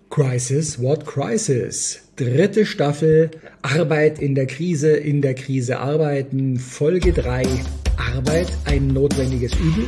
Crisis, what crisis? Dritte Staffel, Arbeit in der Krise arbeiten, Folge 3. Arbeit, ein notwendiges Übel?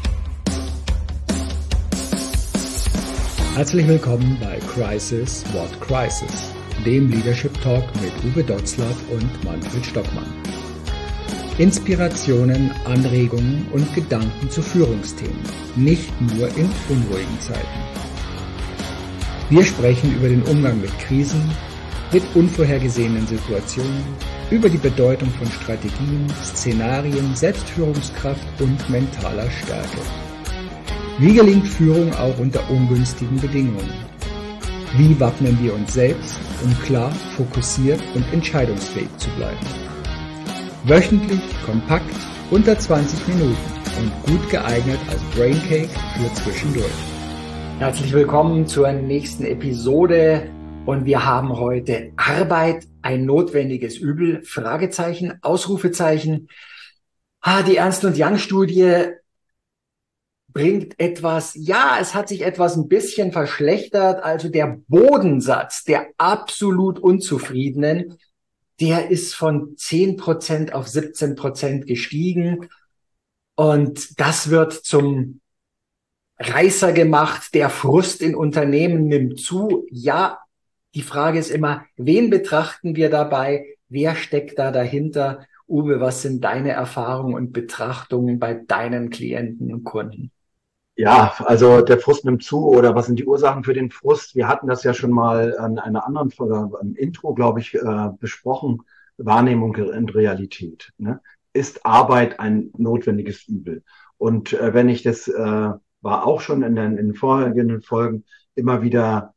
Herzlich willkommen bei Crisis, what crisis? Dem Leadership Talk mit Uwe Dotzlaff und Manfred Stockmann. Inspirationen, Anregungen und Gedanken zu Führungsthemen, nicht nur in unruhigen Zeiten. Wir sprechen über den Umgang mit Krisen, mit unvorhergesehenen Situationen, über die Bedeutung von Strategien, Szenarien, Selbstführungskraft und mentaler Stärke. Wie gelingt Führung auch unter ungünstigen Bedingungen? Wie wappnen wir uns selbst, um klar, fokussiert und entscheidungsfähig zu bleiben? Wöchentlich, kompakt, unter 20 Minuten und gut geeignet als Braincake für zwischendurch. Herzlich willkommen zur nächsten Episode und wir haben heute Arbeit, ein notwendiges Übel, Fragezeichen, Ausrufezeichen. Die Ernst und Young Studie bringt etwas, es hat sich etwas ein bisschen verschlechtert, also der Bodensatz der absolut Unzufriedenen, der ist von 10% auf 17% gestiegen und das wird zum Reißer gemacht, der Frust in Unternehmen nimmt zu. Ja, die Frage ist immer, wen betrachten wir dabei? Wer steckt da dahinter? Uwe, was sind deine Erfahrungen und Betrachtungen bei deinen Klienten und Kunden? Ja, also der Frust nimmt zu oder was sind die Ursachen für den Frust? Wir hatten das ja schon mal an einer anderen Folge, im Intro, glaube ich, besprochen. Wahrnehmung und Realität. Ne? Ist Arbeit ein notwendiges Übel? Und wenn ich das war auch schon in den vorhergehenden Folgen immer wieder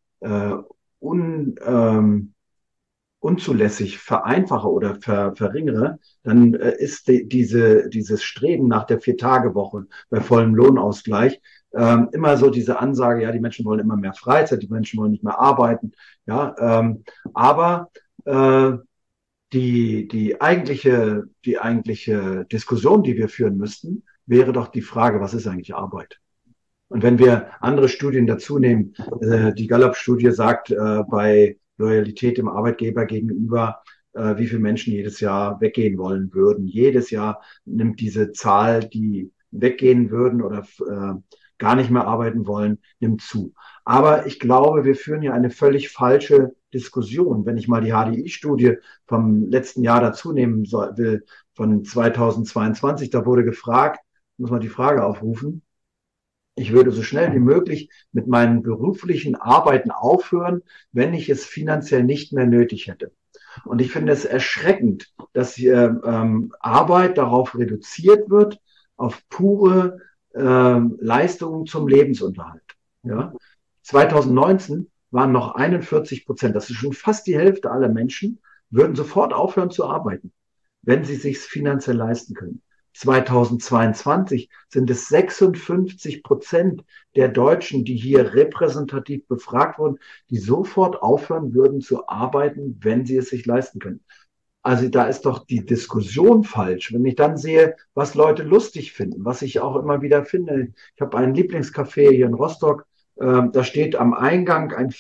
unzulässig vereinfache oder verringere, dann ist dieses Streben nach der 4-Tage-Woche bei vollem Lohnausgleich immer so diese Ansage, ja, die Menschen wollen immer mehr Freizeit, die Menschen wollen nicht mehr arbeiten, ja, aber die eigentliche Diskussion, die wir führen müssten, wäre doch die Frage, was ist eigentlich Arbeit? Und wenn wir andere Studien dazu nehmen, die Gallup-Studie sagt, bei Loyalität dem Arbeitgeber gegenüber, wie viele Menschen jedes Jahr weggehen wollen würden. Jedes Jahr nimmt diese Zahl, die weggehen würden oder gar nicht mehr arbeiten wollen, nimmt zu. Aber ich glaube, wir führen ja eine völlig falsche Diskussion. Wenn ich mal die HDI-Studie vom letzten Jahr dazu nehmen will, von 2022, da wurde gefragt, muss man die Frage aufrufen, ich würde so schnell wie möglich mit meinen beruflichen Arbeiten aufhören, wenn ich es finanziell nicht mehr nötig hätte. Und ich finde es erschreckend, dass Arbeit darauf reduziert wird, auf pure Leistungen zum Lebensunterhalt. Ja? 2019 waren noch 41%, das ist schon fast die Hälfte aller Menschen, würden sofort aufhören zu arbeiten, wenn sie es sich finanziell leisten können. 2022 sind es 56% der Deutschen, die hier repräsentativ befragt wurden, die sofort aufhören würden zu arbeiten, wenn sie es sich leisten können. Also da ist doch die Diskussion falsch. Wenn ich dann sehe, was Leute lustig finden, was ich auch immer wieder finde. Ich habe einen Lieblingscafé hier in Rostock, da steht am Eingang eine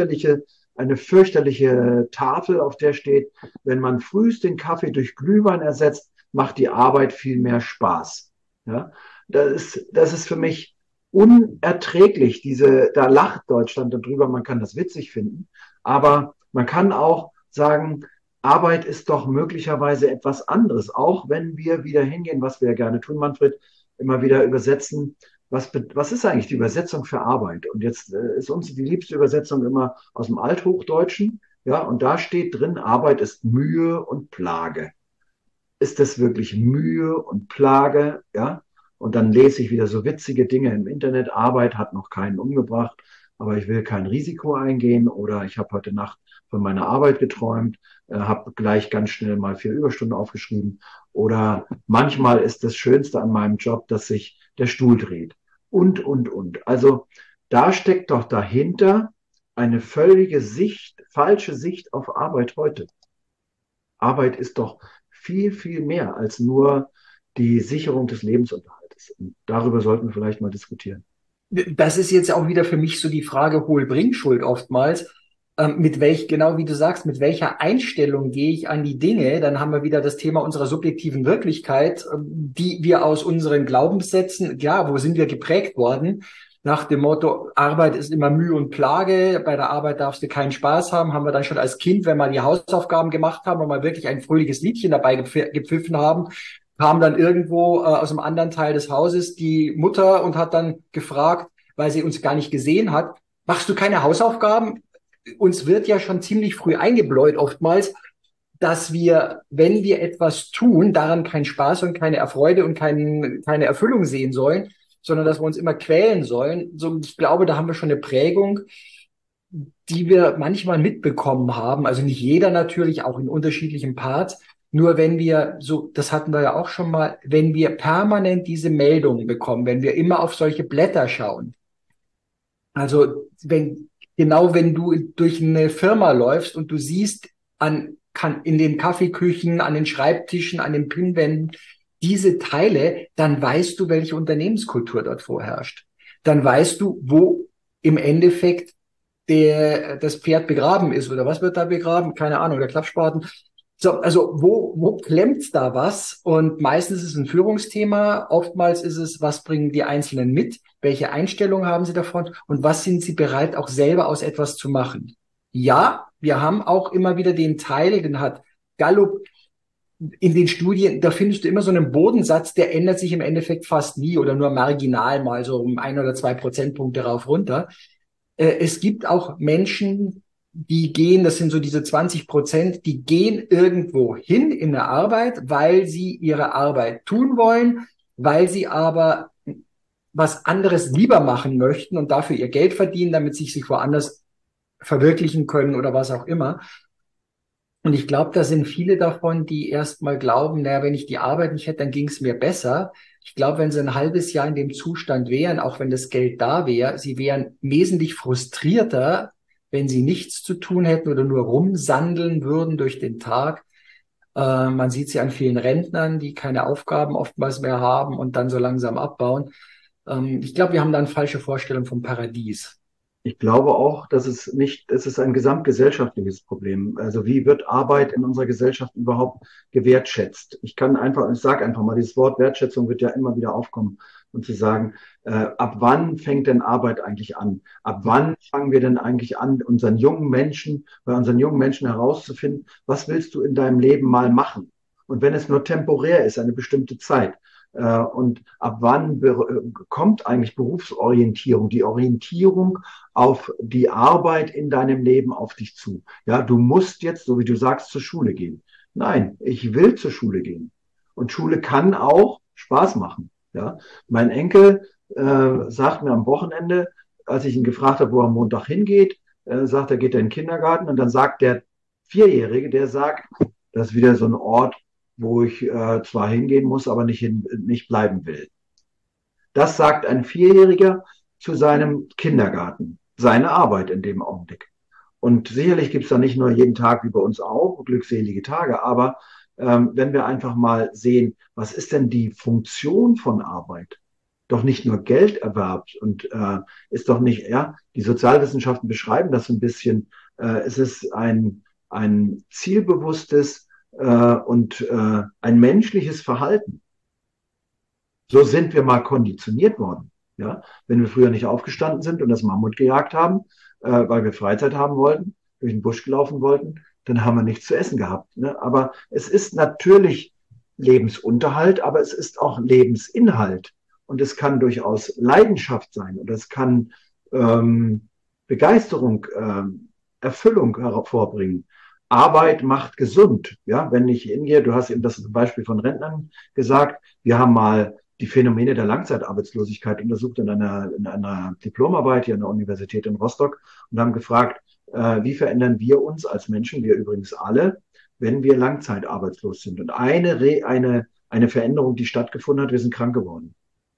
fürchterliche Tafel, auf der steht, wenn man frühst den Kaffee durch Glühwein ersetzt, macht die Arbeit viel mehr Spaß. Ja, das ist für mich unerträglich. Da lacht Deutschland darüber, man kann das witzig finden, aber man kann auch sagen, Arbeit ist doch möglicherweise etwas anderes, auch wenn wir wieder hingehen, was wir ja gerne tun, Manfred, immer wieder übersetzen. Was ist eigentlich die Übersetzung für Arbeit? Und jetzt ist uns die liebste Übersetzung immer aus dem Althochdeutschen, ja, und da steht drin, Arbeit ist Mühe und Plage. Ist das wirklich Mühe und Plage, ja? Und dann lese ich wieder so witzige Dinge im Internet. Arbeit hat noch keinen umgebracht, aber ich will kein Risiko eingehen oder ich habe heute Nacht von meiner Arbeit geträumt, habe gleich ganz schnell mal 4 Überstunden aufgeschrieben oder manchmal ist das Schönste an meinem Job, dass sich der Stuhl dreht und. Also da steckt doch dahinter eine völlige falsche Sicht auf Arbeit heute. Arbeit ist doch viel, viel mehr als nur die Sicherung des Lebensunterhaltes. Und darüber sollten wir vielleicht mal diskutieren. Das ist jetzt auch wieder für mich so die Frage Hohl-Bringschuld oftmals. Genau wie du sagst, mit welcher Einstellung gehe ich an die Dinge? Dann haben wir wieder das Thema unserer subjektiven Wirklichkeit, die wir aus unseren Glaubenssätzen, ja, wo sind wir geprägt worden? Nach dem Motto, Arbeit ist immer Mühe und Plage, bei der Arbeit darfst du keinen Spaß haben wir dann schon als Kind, wenn wir die Hausaufgaben gemacht haben und mal wirklich ein fröhliches Liedchen dabei gepfiffen haben, kam dann irgendwo aus einem anderen Teil des Hauses die Mutter und hat dann gefragt, weil sie uns gar nicht gesehen hat, machst du keine Hausaufgaben? Uns wird ja schon ziemlich früh eingebläut oftmals, dass wir, wenn wir etwas tun, daran keinen Spaß und keine Erfreude und keine Erfüllung sehen sollen, sondern dass wir uns immer quälen sollen. So, ich glaube, da haben wir schon eine Prägung, die wir manchmal mitbekommen haben. Also nicht jeder natürlich, auch in unterschiedlichen Parts. Nur wenn wir so, das hatten wir ja auch schon mal, wenn wir permanent diese Meldungen bekommen, wenn wir immer auf solche Blätter schauen. Also wenn du durch eine Firma läufst und du siehst in den Kaffeeküchen, an den Schreibtischen, an den Pinnwänden diese Teile, dann weißt du, welche Unternehmenskultur dort vorherrscht. Dann weißt du, wo im Endeffekt das Pferd begraben ist oder was wird da begraben? Keine Ahnung, der Klappspaten. So, also wo klemmt da was? Und meistens ist es ein Führungsthema. Oftmals ist es, was bringen die Einzelnen mit? Welche Einstellung haben sie davon? Und was sind sie bereit, auch selber aus etwas zu machen? Ja, wir haben auch immer wieder den Teil, den hat Gallup in den Studien, da findest du immer so einen Bodensatz, der ändert sich im Endeffekt fast nie oder nur marginal mal so um 1 oder 2 Prozentpunkte rauf runter. Es gibt auch Menschen, die gehen, das sind so diese 20%, die gehen irgendwo hin in der Arbeit, weil sie ihre Arbeit tun wollen, weil sie aber was anderes lieber machen möchten und dafür ihr Geld verdienen, damit sie sich woanders verwirklichen können oder was auch immer. Und ich glaube, da sind viele davon, die erstmal glauben, naja, wenn ich die Arbeit nicht hätte, dann ging es mir besser. Ich glaube, wenn sie ein halbes Jahr in dem Zustand wären, auch wenn das Geld da wäre, sie wären wesentlich frustrierter, wenn sie nichts zu tun hätten oder nur rumsandeln würden durch den Tag. Man sieht sie an vielen Rentnern, die keine Aufgaben oftmals mehr haben und dann so langsam abbauen. Ich glaube, wir haben da eine falsche Vorstellung vom Paradies. Ich glaube auch, dass es ist ein gesamtgesellschaftliches Problem. Also wie wird Arbeit in unserer Gesellschaft überhaupt gewertschätzt? Ich sage einfach mal, dieses Wort Wertschätzung wird ja immer wieder aufkommen und zu sagen, ab wann fängt denn Arbeit eigentlich an? Ab wann fangen wir denn eigentlich an, bei unseren jungen Menschen herauszufinden, was willst du in deinem Leben mal machen? Und wenn es nur temporär ist, eine bestimmte Zeit. Und ab wann kommt eigentlich Berufsorientierung, die Orientierung auf die Arbeit in deinem Leben auf dich zu? Ja, du musst jetzt, so wie du sagst, zur Schule gehen. Nein, ich will zur Schule gehen. Und Schule kann auch Spaß machen. Ja, mein Enkel sagt mir am Wochenende, als ich ihn gefragt habe, wo er am Montag hingeht, sagt er, geht er in den Kindergarten. Und dann sagt der Vierjährige, der sagt, das ist wieder so ein Ort, wo ich zwar hingehen muss, aber nicht bleiben will. Das sagt ein Vierjähriger zu seinem Kindergarten, seine Arbeit in dem Augenblick. Und sicherlich gibt es da nicht nur jeden Tag wie bei uns auch glückselige Tage, aber wenn wir einfach mal sehen, was ist denn die Funktion von Arbeit? Doch nicht nur Gelderwerb und ist doch nicht, ja, die Sozialwissenschaften beschreiben das ein bisschen, es ist ein zielbewusstes und ein menschliches Verhalten. So sind wir mal konditioniert worden. Ja, wenn wir früher nicht aufgestanden sind und das Mammut gejagt haben, weil wir Freizeit haben wollten, durch den Busch gelaufen wollten, dann haben wir nichts zu essen gehabt. Ne? Aber es ist natürlich Lebensunterhalt, aber es ist auch Lebensinhalt. Und es kann durchaus Leidenschaft sein und es kann Begeisterung, Erfüllung hervorbringen. Arbeit macht gesund. Ja, wenn ich hingehe, du hast eben das Beispiel von Rentnern gesagt, wir haben mal die Phänomene der Langzeitarbeitslosigkeit untersucht in einer Diplomarbeit hier an der Universität in Rostock und haben gefragt, wie verändern wir uns als Menschen, wir übrigens alle, wenn wir langzeitarbeitslos sind. Und eine Veränderung, die stattgefunden hat, wir sind krank geworden.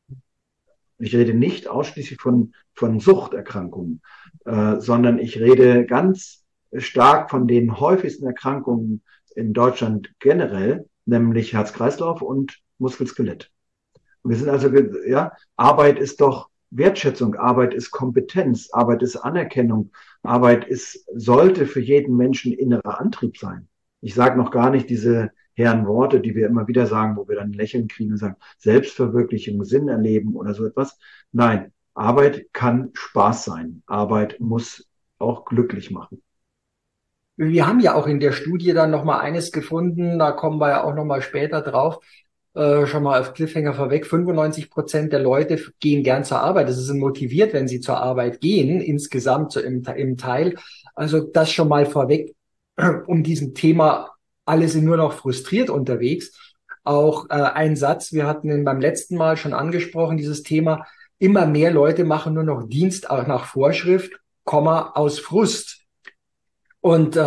Ich rede nicht ausschließlich von Suchterkrankungen, sondern ich rede ganz stark von den häufigsten Erkrankungen in Deutschland generell, nämlich Herz-Kreislauf und Muskel-Skelett. Wir sind also, ja, Arbeit ist doch Wertschätzung, Arbeit ist Kompetenz, Arbeit ist Anerkennung, sollte für jeden Menschen innerer Antrieb sein. Ich sage noch gar nicht diese hehren Worte, die wir immer wieder sagen, wo wir dann ein Lächeln kriegen und sagen, Selbstverwirklichung, Sinn erleben oder so etwas. Nein, Arbeit kann Spaß sein. Arbeit muss auch glücklich machen. Wir haben ja auch in der Studie dann nochmal eines gefunden, da kommen wir ja auch nochmal später drauf, schon mal auf Cliffhanger vorweg, 95% der Leute gehen gern zur Arbeit. Also sie sind motiviert, wenn sie zur Arbeit gehen, insgesamt so im Teil. Also das schon mal vorweg, um diesem Thema, alle sind nur noch frustriert unterwegs. Auch ein Satz, wir hatten ihn beim letzten Mal schon angesprochen, dieses Thema, immer mehr Leute machen nur noch Dienst auch nach Vorschrift, Komma, aus Frust. Und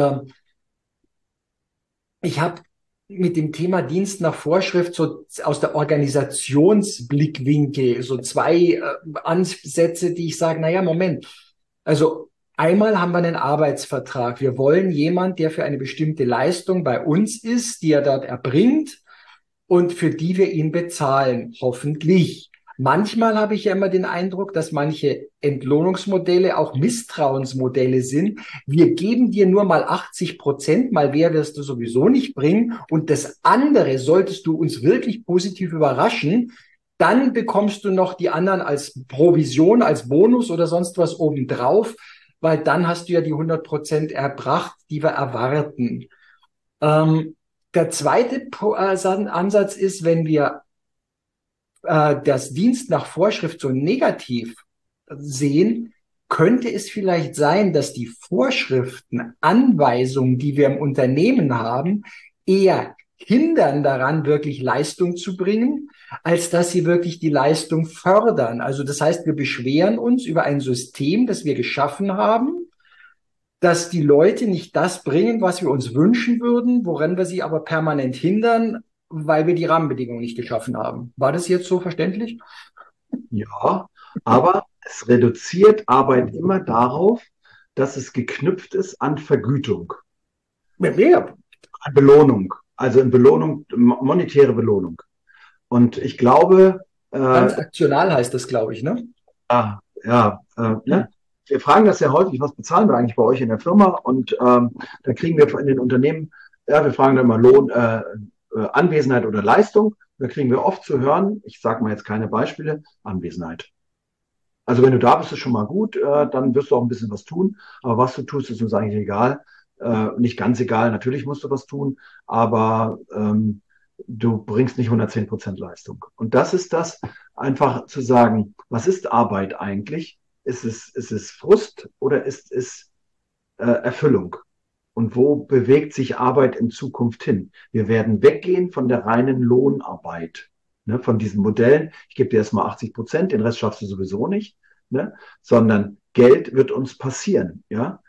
ich habe mit dem Thema Dienst nach Vorschrift so aus der Organisationsblickwinkel so zwei Ansätze, die ich sage, naja, Moment. Also einmal haben wir einen Arbeitsvertrag. Wir wollen jemand, der für eine bestimmte Leistung bei uns ist, die er dort erbringt und für die wir ihn bezahlen, hoffentlich. Manchmal habe ich ja immer den Eindruck, dass manche Entlohnungsmodelle auch Misstrauensmodelle sind. Wir geben dir nur mal 80%, mal mehr wirst du sowieso nicht bringen. Und das andere solltest du uns wirklich positiv überraschen, dann bekommst du noch die anderen als Provision, als Bonus oder sonst was obendrauf, weil dann hast du ja die 100% erbracht, die wir erwarten. Der zweite Ansatz ist, wenn wir das Dienst nach Vorschrift so negativ sehen, könnte es vielleicht sein, dass die Vorschriften, Anweisungen, die wir im Unternehmen haben, eher hindern daran, wirklich Leistung zu bringen, als dass sie wirklich die Leistung fördern. Also das heißt, wir beschweren uns über ein System, das wir geschaffen haben, dass die Leute nicht das bringen, was wir uns wünschen würden, woran wir sie aber permanent hindern, weil wir die Rahmenbedingungen nicht geschaffen haben. War das jetzt so verständlich? Ja, aber es reduziert Arbeit immer darauf, dass es geknüpft ist an Vergütung, Ja. an Belohnung, also in Belohnung, monetäre Belohnung. Und ich glaube, Transaktional heißt das, glaube ich, ne? ne? Wir fragen das ja häufig, was bezahlen wir eigentlich bei euch in der Firma? Und da kriegen wir in den Unternehmen, ja, wir fragen dann immer Lohn, Anwesenheit oder Leistung. Da kriegen wir oft zu hören, ich sage mal jetzt keine Beispiele, Anwesenheit. Also wenn du da bist, ist schon mal gut, dann wirst du auch ein bisschen was tun. Aber was du tust, ist uns eigentlich egal. Nicht ganz egal, natürlich musst du was tun, aber du bringst nicht 110% Leistung. Und das ist das, einfach zu sagen, was ist Arbeit eigentlich? Ist es Frust oder ist es Erfüllung? Und wo bewegt sich Arbeit in Zukunft hin? Wir werden weggehen von der reinen Lohnarbeit, ne, von diesen Modellen. Ich gebe dir erstmal 80%, den Rest schaffst du sowieso nicht, ne, sondern Geld wird uns passieren. Ja?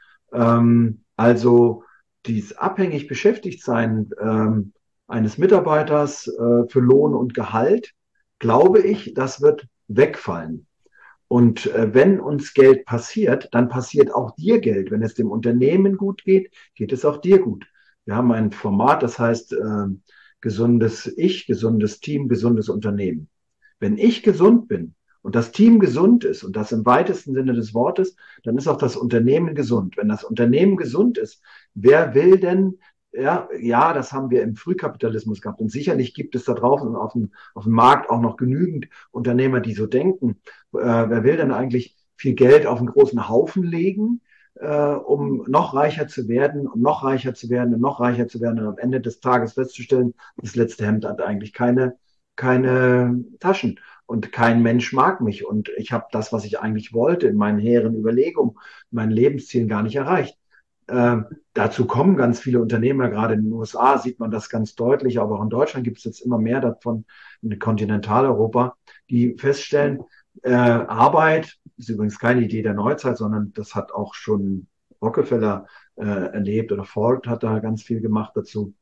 Also dieses abhängig beschäftigt sein eines Mitarbeiters für Lohn und Gehalt, glaube ich, das wird wegfallen. Und wenn uns Geld passiert, dann passiert auch dir Geld. Wenn es dem Unternehmen gut geht, geht es auch dir gut. Wir haben ein Format, das heißt gesundes Ich, gesundes Team, gesundes Unternehmen. Wenn ich gesund bin und das Team gesund ist, und das im weitesten Sinne des Wortes, dann ist auch das Unternehmen gesund. Wenn das Unternehmen gesund ist, wer will denn, ja, das haben wir im Frühkapitalismus gehabt. Und sicherlich gibt es da draußen auf dem Markt auch noch genügend Unternehmer, die so denken. Wer will denn eigentlich viel Geld auf einen großen Haufen legen, um noch reicher zu werden und noch reicher zu werden und noch reicher zu werden und am Ende des Tages festzustellen, das letzte Hemd hat eigentlich keine Taschen und kein Mensch mag mich und ich habe das, was ich eigentlich wollte, in meinen hehren Überlegungen, meinen Lebenszielen gar nicht erreicht. Dazu kommen ganz viele Unternehmer, gerade in den USA sieht man das ganz deutlich, aber auch in Deutschland gibt es jetzt immer mehr davon, in Kontinentaleuropa, die feststellen, Arbeit ist übrigens keine Idee der Neuzeit, sondern das hat auch schon Rockefeller erlebt oder Ford hat da ganz viel gemacht dazu,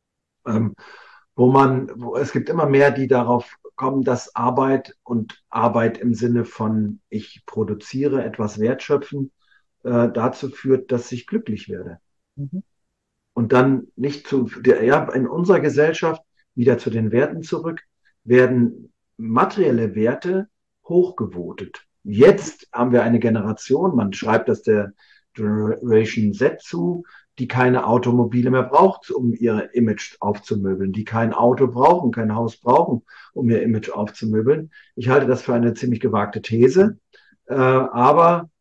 wo es gibt immer mehr, die darauf kommen, dass Arbeit und Arbeit im Sinne von ich produziere, etwas wertschöpfen, dazu führt, dass ich glücklich werde. Mhm. Und dann nicht in unserer Gesellschaft wieder zu den Werten zurück, werden materielle Werte hochgewotet. Jetzt haben wir eine Generation, man schreibt das der Generation Z zu, die keine Automobile mehr braucht, um ihr Image aufzumöbeln, die kein Auto brauchen, kein Haus brauchen, um ihr Image aufzumöbeln. Ich halte das für eine ziemlich gewagte These, aber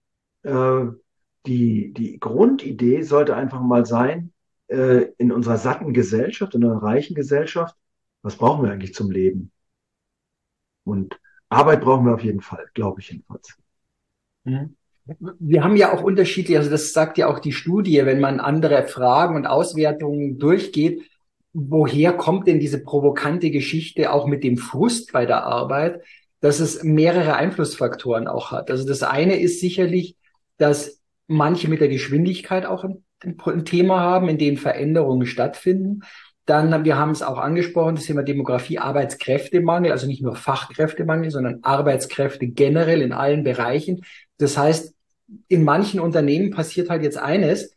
die Grundidee sollte einfach mal sein, in unserer satten Gesellschaft, in einer reichen Gesellschaft, was brauchen wir eigentlich zum Leben? Und Arbeit brauchen wir auf jeden Fall, glaube ich jedenfalls. Wir haben ja auch unterschiedliche, also das sagt ja auch die Studie, wenn man andere Fragen und Auswertungen durchgeht, woher kommt denn diese provokante Geschichte auch mit dem Frust bei der Arbeit, dass es mehrere Einflussfaktoren auch hat. Also das eine ist sicherlich, dass manche mit der Geschwindigkeit auch ein Thema haben, in dem Veränderungen stattfinden. Dann, wir haben es auch angesprochen, das Thema Demografie, Arbeitskräftemangel, also nicht nur Fachkräftemangel, sondern Arbeitskräfte generell in allen Bereichen. Das heißt, in manchen Unternehmen passiert halt jetzt eines,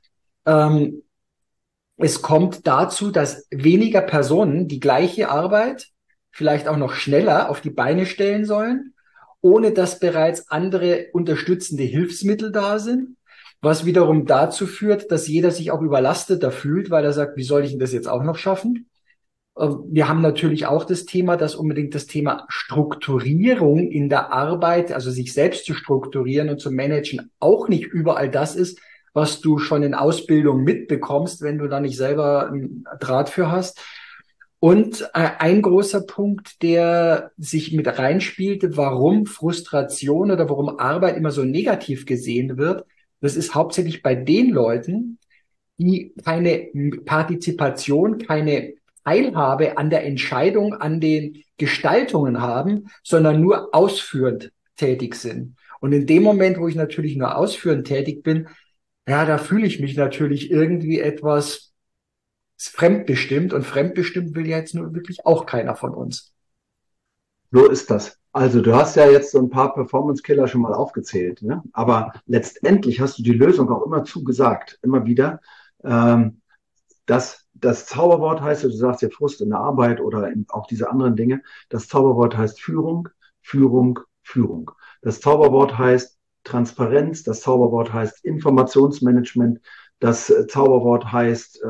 es kommt dazu, dass weniger Personen die gleiche Arbeit vielleicht auch noch schneller auf die Beine stellen sollen, ohne dass bereits andere unterstützende Hilfsmittel da sind, was wiederum dazu führt, dass jeder sich auch überlasteter fühlt, weil er sagt, wie soll ich denn das jetzt auch noch schaffen? Wir haben natürlich auch das Thema, dass unbedingt das Thema Strukturierung in der Arbeit, also sich selbst zu strukturieren und zu managen, auch nicht überall das ist, was du schon in Ausbildung mitbekommst, wenn du da nicht selber einen Draht für hast. Und ein großer Punkt, der sich mit reinspielte, warum Frustration oder warum Arbeit immer so negativ gesehen wird, das ist hauptsächlich bei den Leuten, die keine Partizipation, keine Teilhabe an der Entscheidung, an den Gestaltungen haben, sondern nur ausführend tätig sind. Und in dem Moment, wo ich natürlich nur ausführend tätig bin, ja, da fühle ich mich natürlich irgendwie etwas fremdbestimmt. Und fremdbestimmt will ja jetzt nur wirklich auch keiner von uns. So ist das. Also du hast ja jetzt so ein paar Performance-Killer schon mal aufgezählt, ne? Aber letztendlich hast du die Lösung auch immer zugesagt, immer wieder. Das Zauberwort heißt, du sagst ja Frust in der Arbeit oder auch diese anderen Dinge. Das Zauberwort heißt Führung, Führung, Führung. Das Zauberwort heißt Transparenz. Das Zauberwort heißt Informationsmanagement. Das Zauberwort heißt,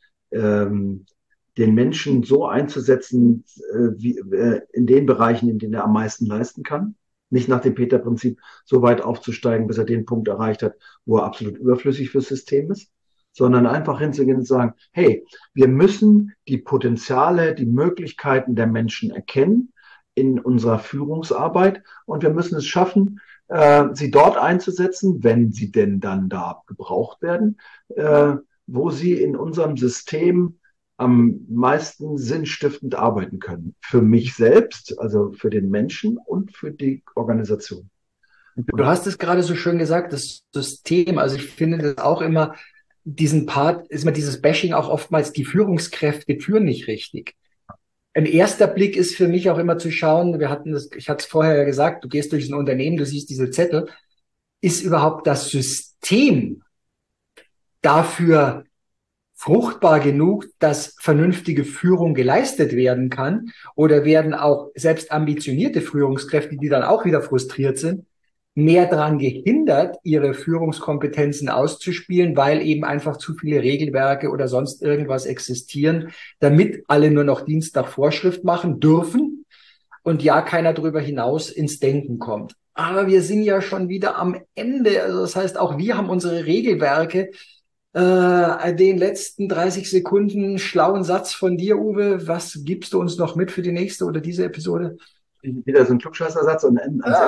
den Menschen so einzusetzen, in den Bereichen, in denen er am meisten leisten kann. Nicht nach dem Peter-Prinzip so weit aufzusteigen, bis er den Punkt erreicht hat, wo er absolut überflüssig fürs System ist, sondern einfach hinzugehen und sagen, hey, wir müssen die Potenziale, die Möglichkeiten der Menschen erkennen in unserer Führungsarbeit und wir müssen es schaffen, sie dort einzusetzen, wenn sie denn dann da gebraucht werden, wo sie in unserem System am meisten sinnstiftend arbeiten können. Für mich selbst, also für den Menschen und für die Organisation. Du hast es gerade so schön gesagt, das System, also ich finde das auch immer, diesen Part, ist immer dieses Bashing auch oftmals, die Führungskräfte führen nicht richtig. Ein erster Blick ist für mich auch immer zu schauen, ich hatte es vorher ja gesagt, du gehst durch ein Unternehmen, du siehst diese Zettel, ist überhaupt das System dafür fruchtbar genug, dass vernünftige Führung geleistet werden kann, oder werden auch selbst ambitionierte Führungskräfte, die dann auch wieder frustriert sind, mehr daran gehindert, ihre Führungskompetenzen auszuspielen, weil eben einfach zu viele Regelwerke oder sonst irgendwas existieren, damit alle nur noch Dienst nach Vorschrift machen dürfen und ja keiner darüber hinaus ins Denken kommt. Aber wir sind ja schon wieder am Ende. Also das heißt, auch wir haben unsere Regelwerke. Den letzten 30 Sekunden schlauen Satz von dir, Uwe. Was gibst du uns noch mit für die nächste oder diese Episode? Wieder so ein Klugscheißersatz und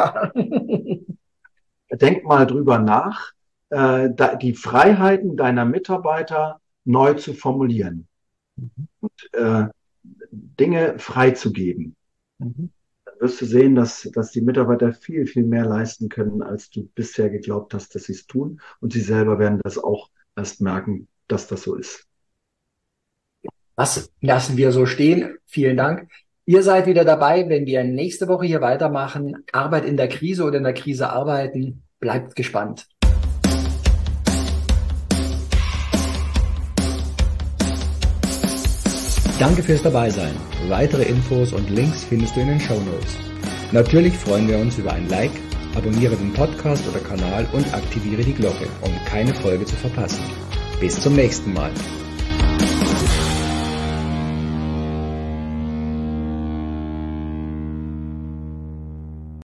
denk mal drüber nach, die Freiheiten deiner Mitarbeiter neu zu formulieren und Dinge freizugeben. Dann wirst du sehen, dass die Mitarbeiter viel, viel mehr leisten können, als du bisher geglaubt hast, dass sie es tun. Und sie selber werden das auch erst merken, dass das so ist. Das lassen wir so stehen. Vielen Dank. Ihr seid wieder dabei, wenn wir nächste Woche hier weitermachen. Arbeit in der Krise oder in der Krise arbeiten. Bleibt gespannt. Danke fürs Dabeisein. Weitere Infos und Links findest du in den Shownotes. Natürlich freuen wir uns über ein Like, Abonniere den Podcast oder Kanal und aktiviere die Glocke, um keine Folge zu verpassen. Bis zum nächsten Mal.